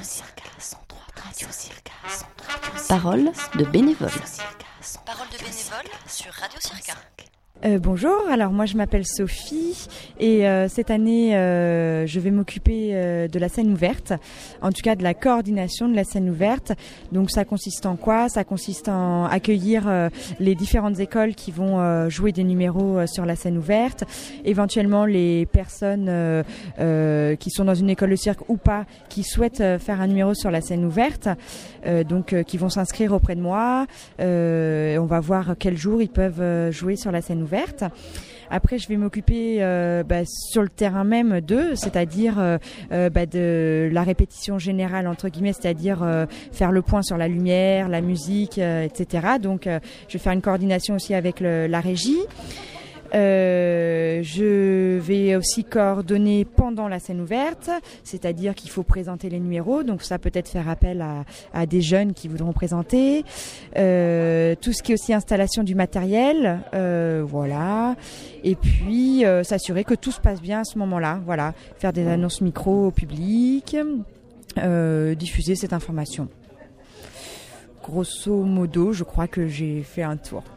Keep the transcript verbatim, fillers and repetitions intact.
Parole de bénévole. Parole de bénévole sur Radio Circa. Euh, bonjour, alors moi je m'appelle Sophie et euh, cette année euh, je vais m'occuper euh, de la scène ouverte, en tout cas de la coordination de la scène ouverte. Donc ça consiste en quoi ? Ça consiste en accueillir euh, les différentes écoles qui vont euh, jouer des numéros euh, sur la scène ouverte, éventuellement les personnes euh, euh, qui sont dans une école de cirque ou pas, qui souhaitent euh, faire un numéro sur la scène ouverte, euh, donc euh, qui vont s'inscrire auprès de moi. Euh, on va voir quel jour ils peuvent euh, jouer sur la scène ouverte. Ouverte. Après, je vais m'occuper euh, bah, sur le terrain même d'eux, c'est-à-dire euh, euh, bah, de la répétition générale entre guillemets, c'est-à-dire euh, faire le point sur la lumière, la musique, euh, et cetera. Donc, euh, je vais faire une coordination aussi avec le, la régie. Euh, je vais aussi coordonner pendant la scène ouverte, c'est-à-dire qu'il faut présenter les numéros, donc ça peut-être faire appel à, à des jeunes qui voudront présenter, euh, tout ce qui est aussi installation du matériel, euh, voilà, et puis euh, s'assurer que tout se passe bien à ce moment-là, voilà, faire des annonces micro au public, euh, diffuser cette information. Grosso modo, je crois que j'ai fait un tour.